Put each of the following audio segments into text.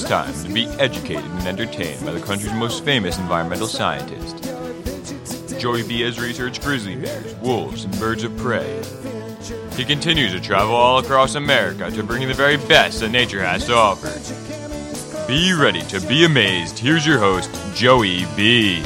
time to be educated and entertained by the country's most famous environmental scientist. Joey B has researched grizzly bears, wolves, and birds of prey. He continues to travel all across America to bring you the very best that nature has to offer. Be ready to be amazed. Here's your host, Joey B.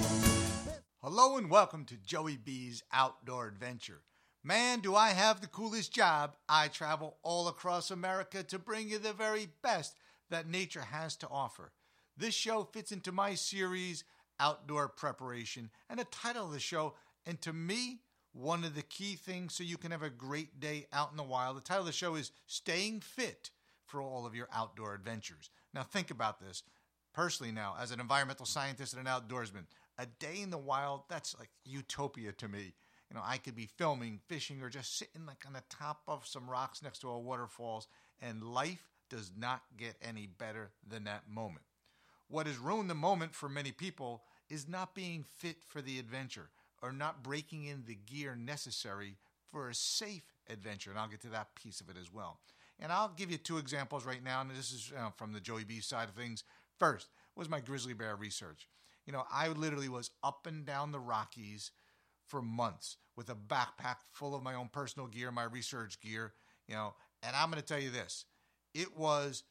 Hello and welcome to Joey B's Outdoor Adventure. Man, do I have the coolest job. I travel all across America to bring you the very best that nature has to offer. This show fits into my series, Outdoor Preparation, and the title of the show, and to me, one of the key things so you can have a great day out in the wild. The title of the show is Staying Fit for All of Your Outdoor Adventures. Now think about this. Personally now, as an environmental scientist and an outdoorsman, a day in the wild, that's like utopia to me. You know, I could be filming, fishing, or just sitting like on the top of some rocks next to a waterfalls, and life does not get any better than that moment. What has ruined the moment for many people is not being fit for the adventure or not breaking in the gear necessary for a safe adventure, and I'll get to that piece of it as well. And I'll give you two examples right now, and this is from the Joey B side of things. First was my grizzly bear research. You know, I literally was up and down the Rockies for months with a backpack full of my own personal gear, my research gear, you know, and I'm going to tell you this. It was,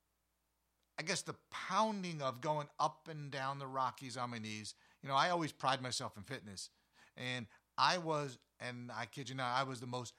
I guess, the pounding of going up and down the Rockies on my knees. You know, I always pride myself in fitness, and I was, and I kid you not, I was the most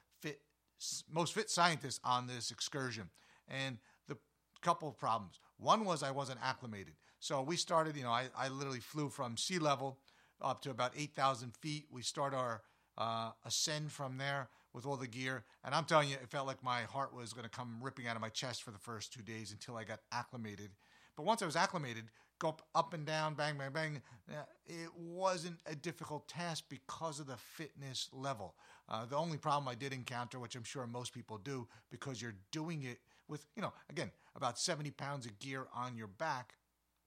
fit scientist on this excursion. And the couple of problems. One was I wasn't acclimated. So we started, you know, I literally flew from sea level up to about 8,000 feet. We start our ascend from there with all the gear. And I'm telling you, it felt like my heart was going to come ripping out of my chest for the first 2 days until I got acclimated. But once I was acclimated, go up and down, bang, bang, bang, it wasn't a difficult task because of the fitness level. The only problem I did encounter, which I'm sure most people do, because you're doing it with, you know, again, about 70 pounds of gear on your back,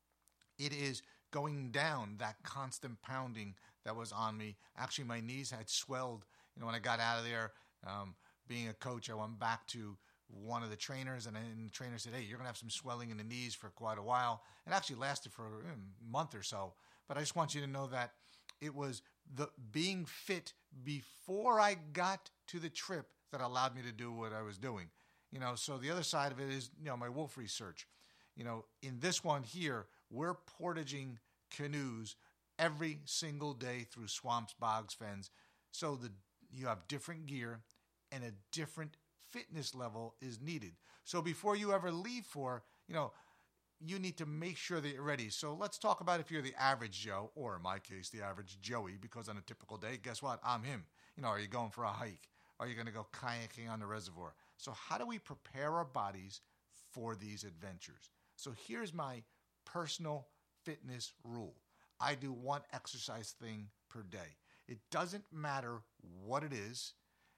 it is going down, that constant pounding that was on me. Actually, my knees had swelled. You know, when I got out of there, being a coach, I went back to one of the trainers, and the trainer said, hey, you're going to have some swelling in the knees for quite a while. It actually lasted for a month or so. But I just want you to know that it was the being fit before I got to the trip that allowed me to do what I was doing. You know, so the other side of it is, you know, my wolf research. You know, in this one here, we're portaging canoes every single day through swamps, bogs, fens. So you have different gear and a different fitness level is needed. So before you ever leave for, you know, you need to make sure that you're ready. So let's talk about if you're the average Joe, or in my case, the average Joey, because on a typical day, guess what? I'm him. You know, are you going for a hike? Are you going to go kayaking on the reservoir? So how do we prepare our bodies for these adventures? So here's my personal fitness rule. I do one exercise thing per day. It doesn't matter what it is.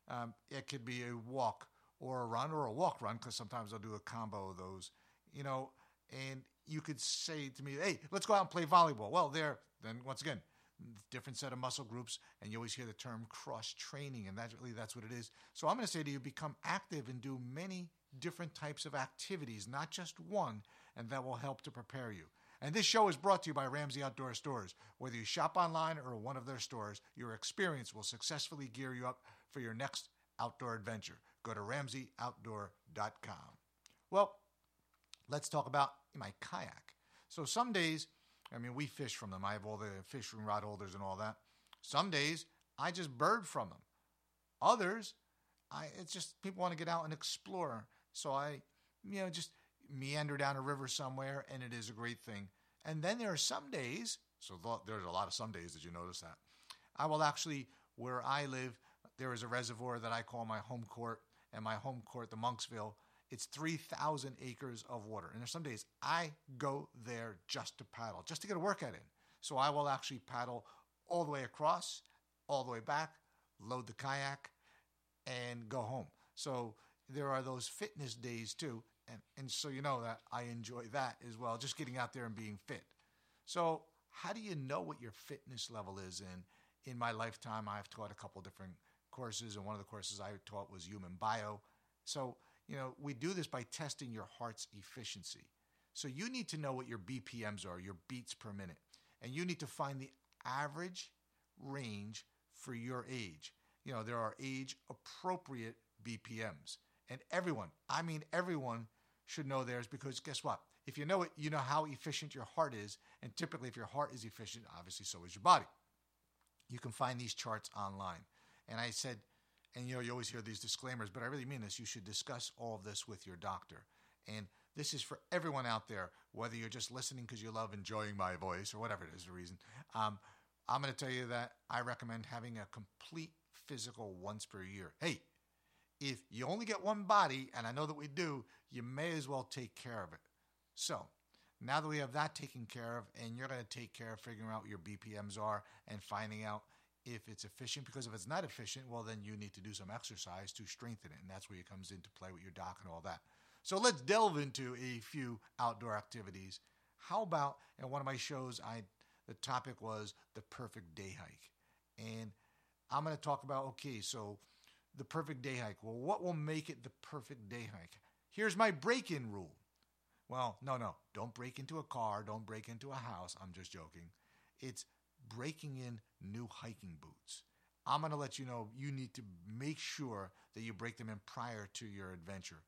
It could be a walk or a run or a walk run, because sometimes I'll do a combo of those, you know, and you could say to me, hey, let's go out and play volleyball. Well, then once again, different set of muscle groups, and you always hear the term cross-training, and that's what it is. So I'm going to say to you, become active and do many different types of activities, not just one, and that will help to prepare you. And this show is brought to you by Ramsey Outdoor Stores. Whether you shop online or one of their stores, your experience will successfully gear you up for your next outdoor adventure. Go to RamseyOutdoor.com. Well, let's talk about my kayak. So some days, I mean, we fish from them. I have all the fishing rod holders and all that. Some days, I just bird from them. Others, it's just people want to get out and explore. So I, you know, just meander down a river somewhere, and it is a great thing. And then there are some days, so there's a lot of some days, did you notice that? I will actually, where I live, there is a reservoir that I call my home court, and my home court, the Monksville, it's 3,000 acres of water. And there's some days I go there just to paddle, just to get a workout in. So I will actually paddle all the way across, all the way back, load the kayak, and go home. So there are those fitness days too. And so you know that I enjoy that as well, just getting out there and being fit. So how do you know what your fitness level is? In my lifetime, I've taught a couple different courses, and one of the courses I taught was human bio. So, you know, we do this by testing your heart's efficiency. So you need to know what your BPMs are, your beats per minute. And you need to find the average range for your age. There are age appropriate BPMs. And everyone should know theirs, because guess what? If you know it, you know how efficient your heart is. And typically, if your heart is efficient, obviously so is your body. You can find these charts online. And I said, and you always hear these disclaimers, but I really mean this. You should discuss all of this with your doctor. And this is for everyone out there, whether you're just listening because you love enjoying my voice or whatever it is the reason. I'm going to tell you that I recommend having a complete physical once per year. Hey, if you only get one body, and I know that we do, you may as well take care of it. So now that we have that taken care of, and you're going to take care of figuring out what your BPMs are and finding out if it's efficient, because if it's not efficient, well, then you need to do some exercise to strengthen it. And that's where it comes into play with your doc and all that. So let's delve into a few outdoor activities. How about, in one of my shows, the topic was the perfect day hike. And I'm going to talk about, okay, so the perfect day hike. Well, what will make it the perfect day hike? Here's my break-in rule. Well, no, don't break into a car. Don't break into a house. I'm just joking. It's breaking in new hiking boots. I'm going to let you know you need to make sure that you break them in prior to your adventure.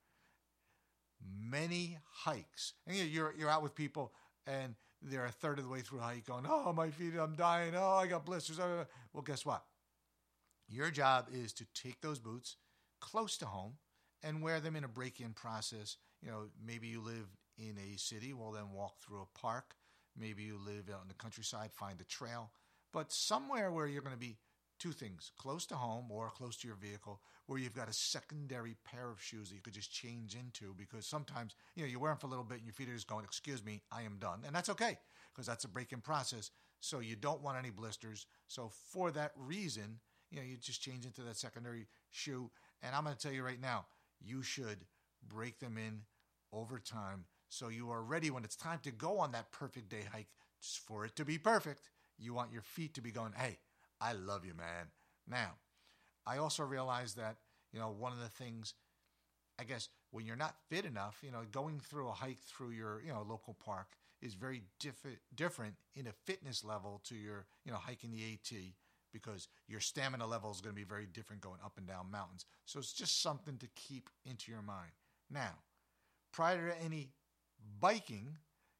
Many hikes, and you're out with people, and they're a third of the way through a hike going, oh, my feet, I'm dying. Oh, I got blisters. Well, guess what? Your job is to take those boots close to home and wear them in a break-in process. Maybe you live in a city, well, then walk through a park. Maybe you live out in the countryside, find a trail. But somewhere where you're going to be two things, close to home or close to your vehicle, where you've got a secondary pair of shoes that you could just change into, because sometimes, you wear them for a little bit and your feet are just going, excuse me, I am done. And that's okay, because that's a break-in process. So you don't want any blisters. So for that reason, you just change into that secondary shoe. And I'm going to tell you right now, you should break them in over time so you are ready when it's time to go on that perfect day hike. Just for it to be perfect, you want your feet to be going, hey, I love you, man. Now, I also realize that, one of the things, I guess, when you're not fit enough, going through a hike through your, local park is very different in a fitness level to your, hiking the AT, because your stamina level is going to be very different going up and down mountains. So it's just something to keep into your mind. Now, prior to any biking,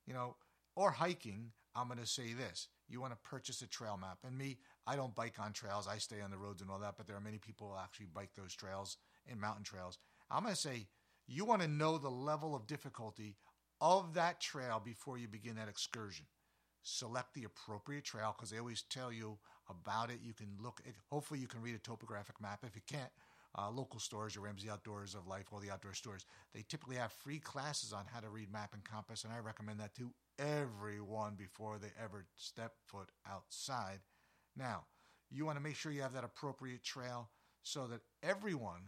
or hiking, I'm going to say this. You want to purchase a trail map. And me, I don't bike on trails. I stay on the roads and all that, but there are many people who actually bike those trails and mountain trails. I'm going to say you want to know the level of difficulty of that trail before you begin that excursion. Select the appropriate trail, because they always tell you about it. You can look at, hopefully you can read a topographic map. If you can't, local stores, your Ramsey Outdoors of Life, all the outdoor stores, they typically have free classes on how to read map and compass, and I recommend that to everyone before they ever step foot outside. Now, you want to make sure you have that appropriate trail so that everyone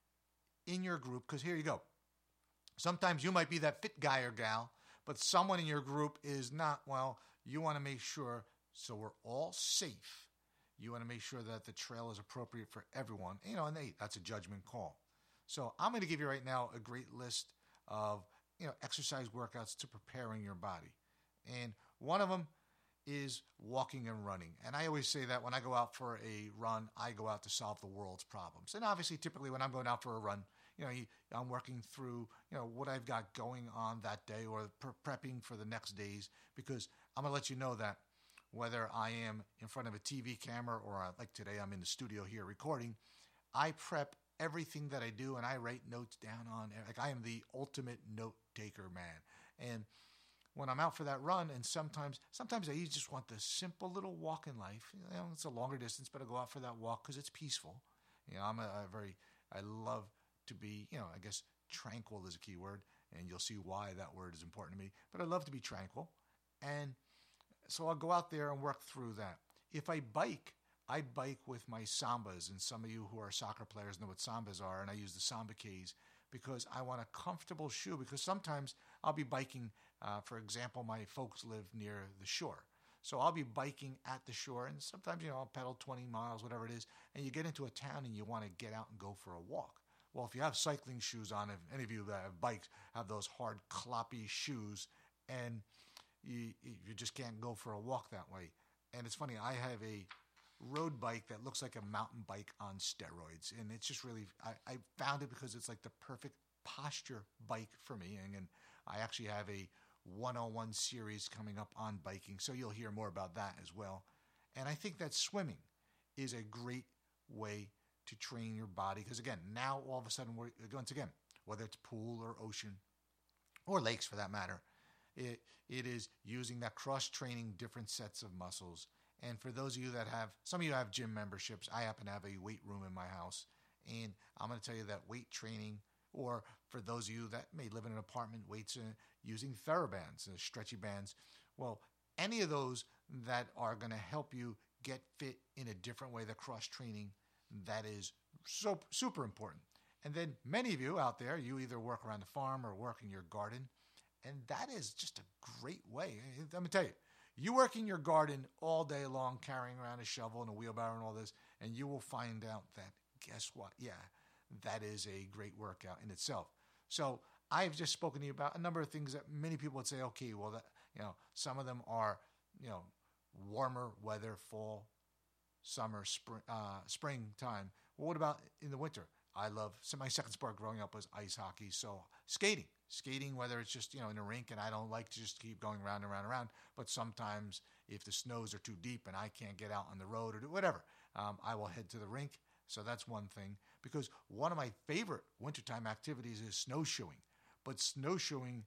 in your group, because here you go, sometimes you might be that fit guy or gal, but someone in your group is not. Well, you want to make sure, so we're all safe, you want to make sure that the trail is appropriate for everyone. And that's a judgment call. So I'm going to give you right now a great list of, exercise workouts to preparing your body. And one of them is walking and running. And I always say that when I go out for a run, I go out to solve the world's problems. And obviously, typically when I'm going out for a run, I'm working through, what I've got going on that day, or prepping for the next days, because I'm going to let you know that whether I am in front of a TV camera or like today, I'm in the studio here recording, I prep everything that I do and I write notes down on, like I am the ultimate note taker, man. And when I'm out for that run, and sometimes I just want the simple little walk in life. It's a longer distance, but I go out for that walk because it's peaceful. I love to be, I guess tranquil is a key word, and you'll see why that word is important to me. But I love to be tranquil. And so I'll go out there and work through that. If I bike with my Sambas, and some of you who are soccer players know what Sambas are, and I use the Samba Ks because I want a comfortable shoe, because sometimes I'll be biking, for example, my folks live near the shore. So I'll be biking at the shore, and sometimes, I'll pedal 20 miles, whatever it is, and you get into a town and you want to get out and go for a walk. Well, if you have cycling shoes on, if any of you that have bikes have those hard, cloppy shoes, and you just can't go for a walk that way. And it's funny, I have a road bike that looks like a mountain bike on steroids, and it's just really, I found it because it's like the perfect posture bike for me. And I actually have a 101 series coming up on biking, so you'll hear more about that as well. And I think that swimming is a great way to train your body, because again, now all of a sudden, once again, whether it's pool or ocean or lakes for that matter, it is using that cross-training different sets of muscles. And for those of you that have, some of you have gym memberships, I happen to have a weight room in my house, and I'm going to tell you that weight training, or for those of you that may live in an apartment, weights using TheraBands, stretchy bands, well, any of those that are going to help you get fit in a different way, the cross-training, that is so super important. And then many of you out there, you either work around the farm or work in your garden, and that is just a great way. Let me tell you, you work in your garden all day long, carrying around a shovel and a wheelbarrow and all this, and you will find out that, guess what? Yeah, that is a great workout in itself. So I've just spoken to you about a number of things that many people would say, okay, well, that, some of them are, warmer weather, fall, summer, springtime. Well, what about in the winter? So my second sport growing up was ice hockey. So skating, whether it's just, in a rink, and I don't like to just keep going round and round and round, but sometimes if the snows are too deep and I can't get out on the road or do whatever, I will head to the rink. So that's one thing, because one of my favorite wintertime activities is snowshoeing. But snowshoeing,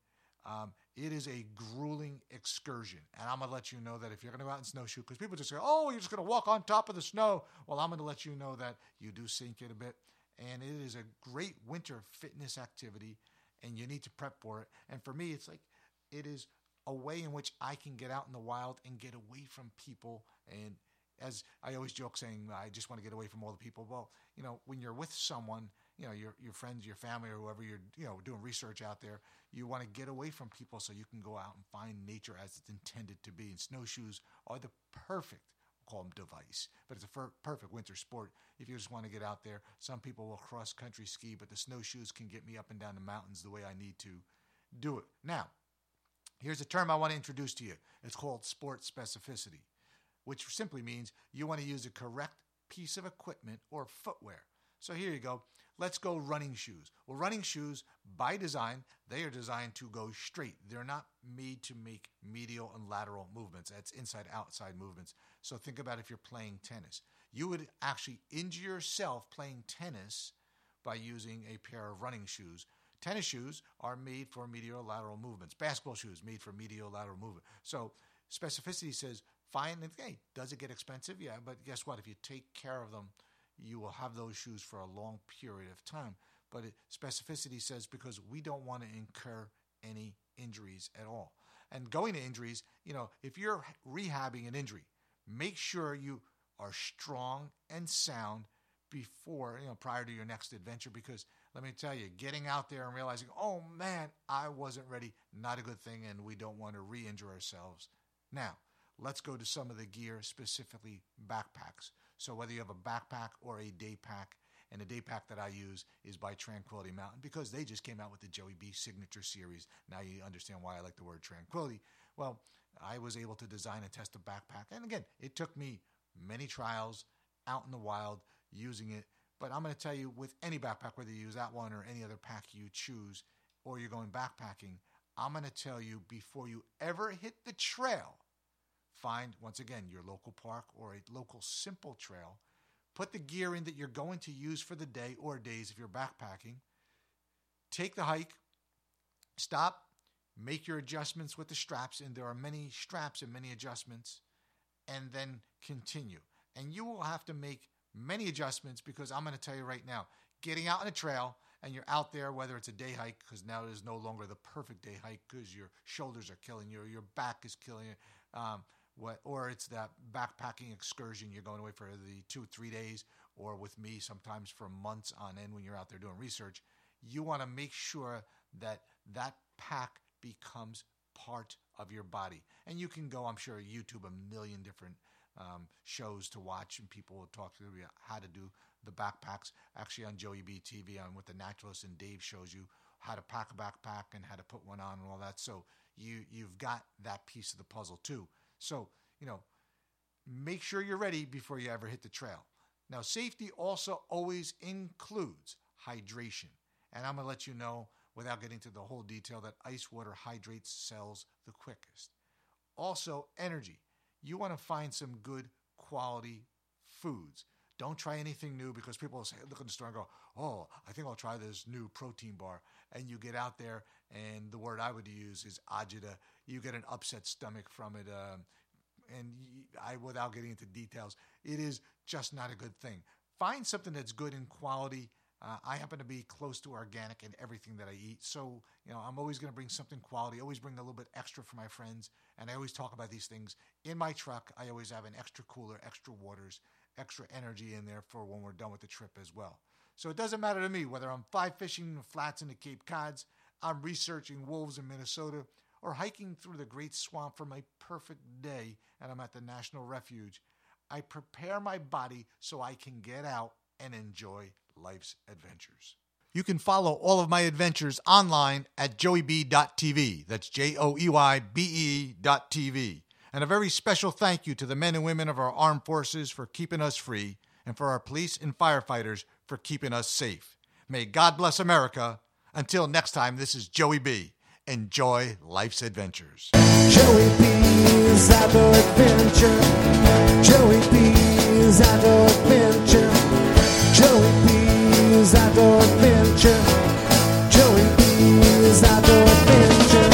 it is a grueling excursion. And I'm going to let you know that if you're going to go out and snowshoe, because people just say, oh, you're just going to walk on top of the snow. Well, I'm going to let you know that you do sink it a bit. And it is a great winter fitness activity, and you need to prep for it. And for me, it's like, it is a way in which I can get out in the wild and get away from people. And as I always joke saying, I just want to get away from all the people. Well, when you're with someone, your friends, your family, or whoever you're, doing research out there, you want to get away from people so you can go out and find nature as it's intended to be. And snowshoes are the perfect, call them device, but it's a perfect winter sport if you just want to get out there. Some people will cross-country ski, but the snowshoes can get me up and down the mountains the way I need to do it. Now, here's a term I want to introduce to you. It's called sport specificity, which simply means you want to use a correct piece of equipment or footwear. So here you go. Let's go running shoes. Well, running shoes, by design, they are designed to go straight. They're not made to make medial and lateral movements. That's inside-outside movements. So think about if you're playing tennis. You would actually injure yourself playing tennis by using a pair of running shoes. Tennis shoes are made for medial lateral movements. Basketball shoes made for medial lateral movement. So specificity says, fine, hey, does it get expensive? Yeah, but guess what? If you take care of them, you will have those shoes for a long period of time. But specificity says because we don't want to incur any injuries at all. And going to injuries, if you're rehabbing an injury, make sure you are strong and sound before, prior to your next adventure, because let me tell you, getting out there and realizing, oh man, I wasn't ready, not a good thing, and we don't want to re-injure ourselves. Now, let's go to some of the gear, specifically backpacks. So whether you have a backpack or a day pack, and the day pack that I use is by Tranquility Mountain, because they just came out with the Joey B Signature Series. Now you understand why I like the word tranquility. Well, I was able to design and test a backpack. And again, it took me many trials out in the wild using it. But I'm going to tell you, with any backpack, whether you use that one or any other pack you choose, or you're going backpacking, I'm going to tell you, before you ever hit the trail, find, once again, your local park or a local simple trail. Put the gear in that you're going to use for the day or days if you're backpacking. Take the hike. Stop. Make your adjustments with the straps, and there are many straps and many adjustments, and then continue. And you will have to make many adjustments, because I'm going to tell you right now, getting out on a trail and you're out there, whether it's a day hike, because now it is no longer the perfect day hike because your shoulders are killing you, or your back is killing you, or it's that backpacking excursion, you're going away for the 2-3 days, or with me sometimes for months on end when you're out there doing research. You want to make sure that that pack becomes part of your body. And you can go, I'm sure, YouTube a million different shows to watch, and people will talk to you how to do the backpacks. Actually, on Joey B TV, on with the Naturalist, and Dave shows you how to pack a backpack and how to put one on and all that. So you've got that piece of the puzzle too. So, make sure you're ready before you ever hit the trail. Now, safety also always includes hydration. And I'm going to let you know, without getting into the whole detail, that ice water hydrates cells the quickest. Also, energy. You want to find some good quality foods. Don't try anything new, because people will say, look at the store and go, oh, I think I'll try this new protein bar. And you get out there, and the word I would use is agita. You get an upset stomach from it. Without getting into details, it is just not a good thing. Find something that's good in quality. I happen to be close to organic in everything that I eat. So, I'm always going to bring something quality, always bring a little bit extra for my friends. And I always talk about these things in my truck. I always have an extra cooler, extra waters, extra energy in there for when we're done with the trip as well. So it doesn't matter to me whether I'm fly fishing the flats in the Cape Cods, I'm researching wolves in Minnesota, or hiking through the Great Swamp for my perfect day and I'm at the National Refuge. I prepare my body so I can get out and enjoy life's adventures. You can follow all of my adventures online at joeyb.tv. That's JOEYBE.tv. And a very special thank you to the men and women of our armed forces for keeping us free, and for our police and firefighters for keeping us safe. May God bless America. Until next time, this is Joey B. Enjoy life's adventures. Joey B's Outdoor Adventure. Joey B's Outdoor Adventure. Joey B's Outdoor Adventure. Joey B's Outdoor Adventure.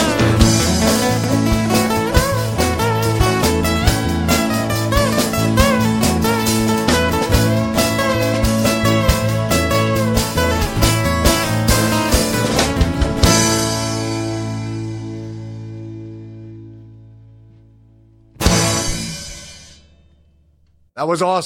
That was awesome.